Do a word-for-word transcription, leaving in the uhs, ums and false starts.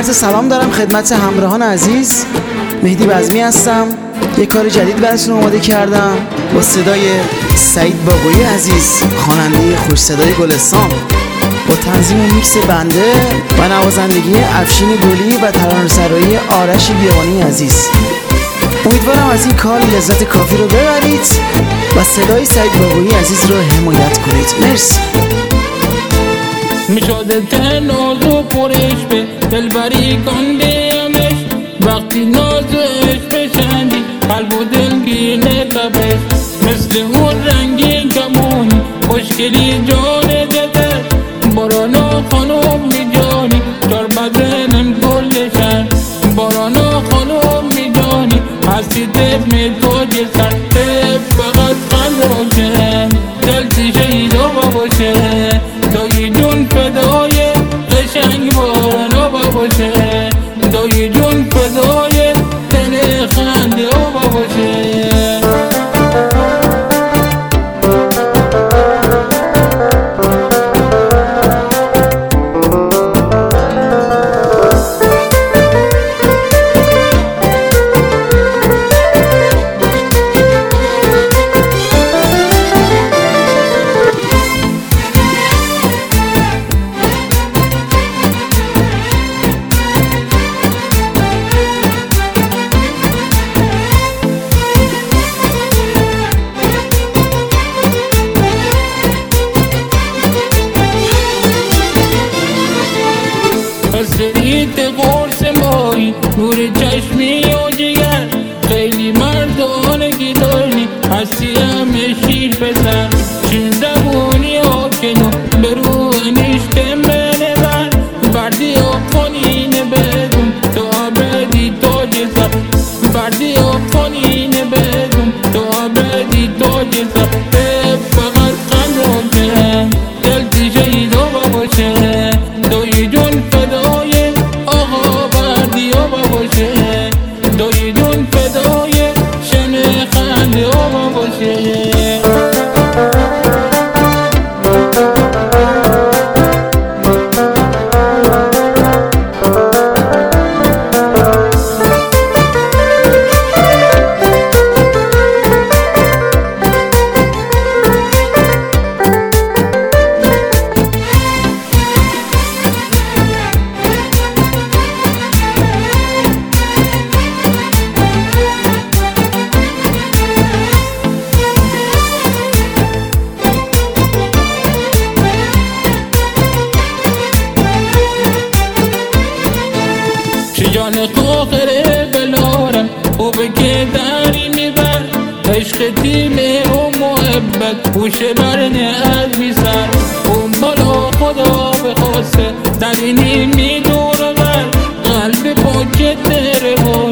عرض سلام دارم خدمت همراهان عزیز. مهدی بزمی هستم. یک کار جدید براتون آماده کردم با صدای سعید باقویی عزیز، خواننده خوش صدای گلستان، با تنظیم و میکس بنده و نوازندگی افشین گلی و ترانه‌سرایی آرش بیابانی عزیز. امیدوارم از این کار لذت کافی رو ببرید و صدای سعید باقویی عزیز رو حمایت کنید. مرسی. میشده تناز و پرش به دلبری کندیمش، وقتی نازش بشندی قلب و دلگیر نتبش، مثل اون رنگین کمونی خوشگلی جان دده، بارانا خانم می جانی دار بدنم گلشن، بارانا خانم می جانی هستی دف می توج سر دف فقط قلب روشن دلتی شیدا باشه، دایی جون فدای قشنگ بارانا باشه، دایی جون فدای دل خنده باشه. سریت قرص مایی نور چشمی و جگر، خیلی مردانگی داری هستی همه شیر پسر، چین زبونی و کنو برو انشت منه بر بردی و خونینه بدون تو آبدی تاج سر، بردی و خونینه بدون تو آبدی تاج سر، فقط قند و جن دلتی شیدا باشه، دایی جون فدای آقا بردی آبا باشه، دایی جون فدای شن خنده آبا باشه. جان خاخره بلارم او بکه داری میبر، عشق تیمه و محبت پوشه برنه از بیسر، اون بالا خدا بخواسته دلینی میدونه بر قلب پاکت نره